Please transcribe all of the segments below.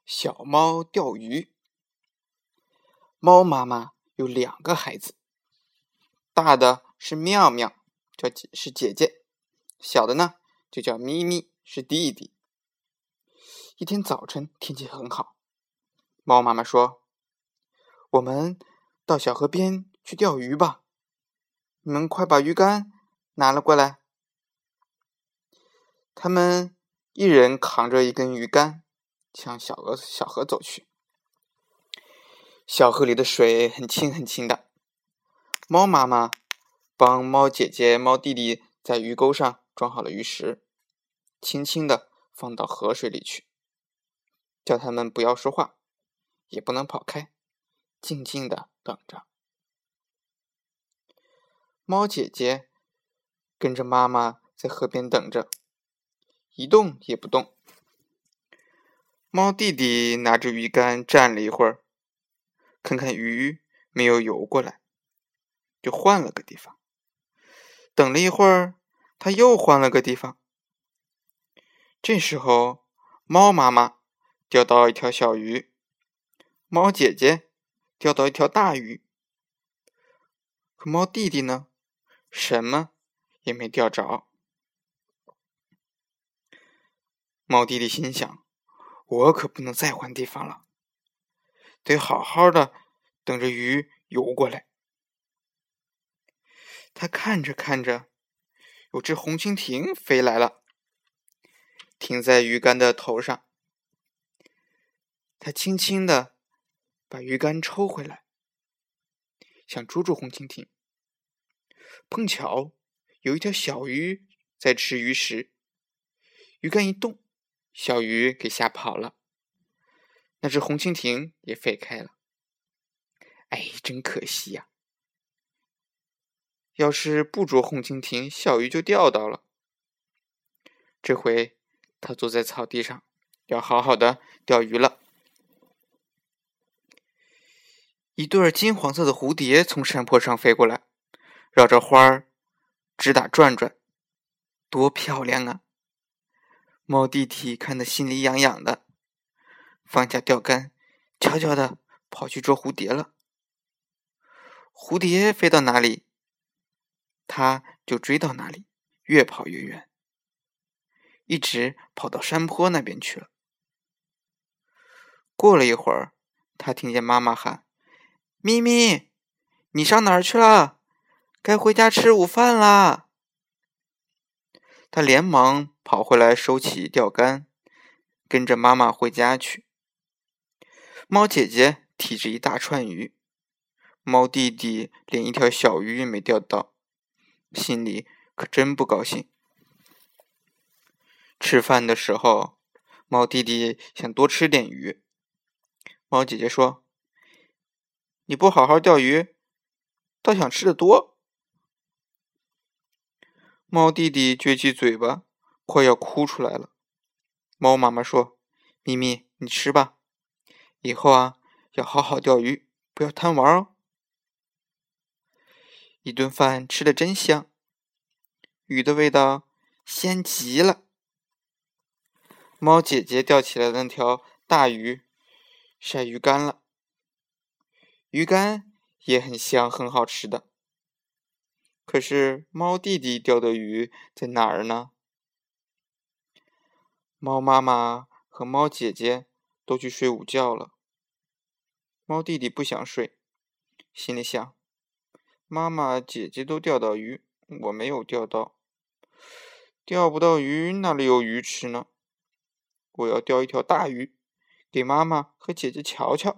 小猫钓鱼。猫妈妈有2个孩子，大的是妙妙，是姐姐，小的呢就叫咪咪，是弟弟。一天早晨，天气很好，猫妈妈说：“我们到小河边去钓鱼吧，你们快把鱼竿拿了过来。”他们一人扛着一根鱼竿，向小河走去。小河里的水很清很清的，猫妈妈帮猫姐姐、猫弟弟在鱼钩上装好了鱼食，轻轻地放到河水里去，叫他们不要说话，也不能跑开，静静地等着。猫姐姐跟着妈妈在河边等着，一动也不动。猫弟弟拿着鱼竿站了一会儿，看看鱼没有游过来，就换了个地方。等了一会儿，他又换了个地方。这时候，猫妈妈钓到一条小鱼，猫姐姐钓到一条大鱼，可猫弟弟呢，什么也没钓着。猫弟弟心想，我可不能再换地方了，得好好的等着鱼游过来。他看着看着，有只红蜻蜓飞来了，停在鱼竿的头上。他轻轻地把鱼竿抽回来，想捉住红蜻蜓。碰巧有一条小鱼在吃鱼食，鱼竿一动，小鱼给吓跑了，那只红蜻蜓也飞开了。哎，真可惜呀！要是不捉红蜻蜓，小鱼就钓到了。这回他坐在草地上，要好好的钓鱼了。一对金黄色的蝴蝶从山坡上飞过来，绕着花儿直打转转，多漂亮啊！猫弟弟看得心里痒痒的，放下钓竿，悄悄地跑去捉蝴蝶了。蝴蝶飞到哪里，他就追到哪里，越跑越远，一直跑到山坡那边去了。过了一会儿，他听见妈妈喊：“咪咪，你上哪儿去了？该回家吃午饭啦！”他连忙跑回来收起钓竿，跟着妈妈回家去。猫姐姐提着一大串鱼，猫弟弟连一条小鱼也没钓到，心里可真不高兴。吃饭的时候，猫弟弟想多吃点鱼。猫姐姐说：“你不好好钓鱼，倒想吃得多。”猫弟弟撅起嘴巴，快要哭出来了。猫妈妈说：“咪咪，你吃吧，以后啊，要好好钓鱼，不要贪玩哦。”一顿饭吃得真香，鱼的味道鲜极了。猫姐姐钓起来的那条大鱼，晒鱼干了，鱼干也很香，很好吃的。可是猫弟弟钓的鱼在哪儿呢？猫妈妈和猫姐姐都去睡午觉了，猫弟弟不想睡，心里想：妈妈、姐姐都钓到鱼，我没有钓到，钓不到鱼哪里有鱼吃呢？我要钓一条大鱼，给妈妈和姐姐瞧瞧。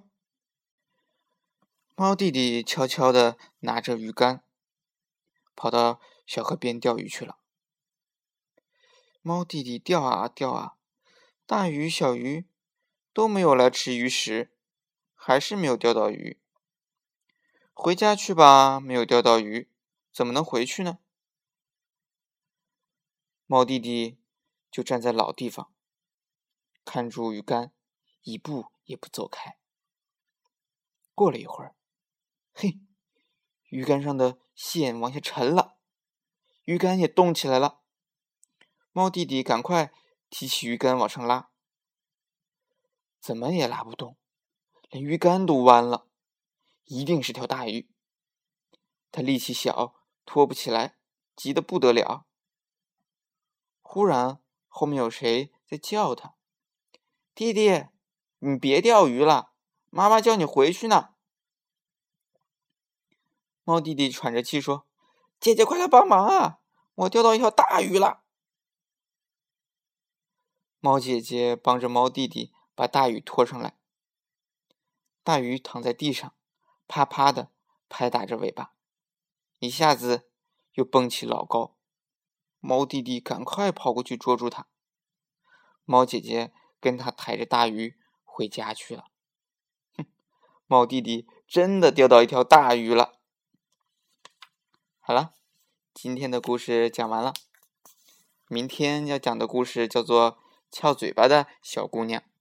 猫弟弟悄悄地拿着鱼竿，跑到小河边钓鱼去了。猫弟弟钓啊钓啊，大鱼小鱼都没有来吃鱼食，还是没有钓到鱼。回家去吧，没有钓到鱼，怎么能回去呢？猫弟弟就站在老地方，看住鱼竿，一步也不走开。过了一会儿，嘿，鱼竿上的线往下沉了，鱼竿也动起来了。猫弟弟赶快提起鱼竿往上拉， 怎么也拉不动，连鱼竿都弯了，一定是条大鱼。他力气小，拖不起来，急得不得了。忽然，后面有谁在叫他：“弟弟，你别钓鱼了，妈妈叫你回去呢。”猫弟弟喘着气说：“姐姐，快来帮忙啊！我钓到一条大鱼了。”猫姐姐帮着猫弟弟把大鱼拖上来。大鱼躺在地上，啪啪地拍打着尾巴，一下子又蹦起老高。猫弟弟赶快跑过去捉住它。猫姐姐跟他抬着大鱼回家去了。猫弟弟真的钓到一条大鱼了。好了，今天的故事讲完了。明天要讲的故事叫做《翘嘴巴的小姑娘》。